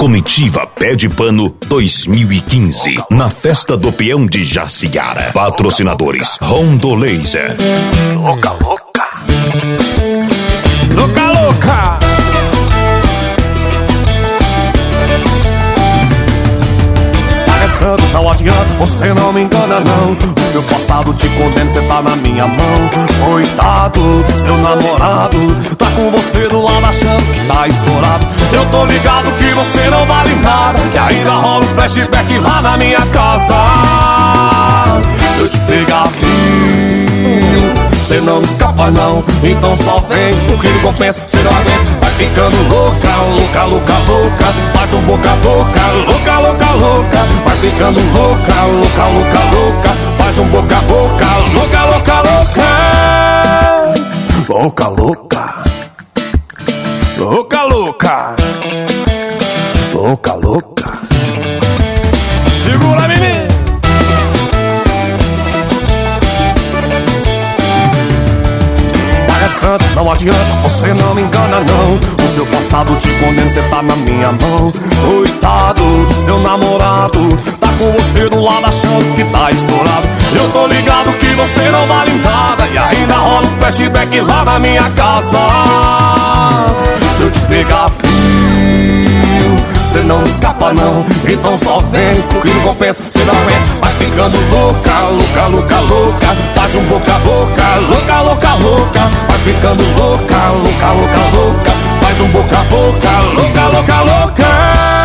Comitiva Pé de Pano 2015, na Festa do Peão de Jaciara. Patrocinadores Rondo Laser. Louca, louca. Louca, louca. Paga de santo, não adianta, você não me engana não. O seu passado te condena, você tá na minha mão. Coitado do seu namorado, tá com você do lado achando que tá estourado. Eu tô ligado que você não vale nada, que ainda rola um flashback lá na minha casa. Se eu te pegar, viu, cê não me escapa não, então só vem. O crime compensa, cê não aguenta. Vai ficando louca, louca, louca, louca. Faz um boca a boca, louca, louca, louca. Vai ficando louca, louca, louca, louca. Faz um boca a boca, louca, louca, louca. Louca, louca. Louca, louca. Louca, louca. Segura, menino. Santo, não adianta, você não me engana não. O seu passado te condena, você tá na minha mão. Coitado do seu namorado, tá com você do lado achando que tá estourado. Eu tô ligado que você não vale nada, e ainda rola um flashback lá na minha casa. Se eu te pegar, viu, cê não escapa não, então só vem. O crime compensa, cê não aguenta. Vai ficando louca, louca, louca, louca. Faz um boca a boca, louca, louca, louca. Vai ficando louca, louca, louca, louca. Faz um boca a boca, louca, louca, louca.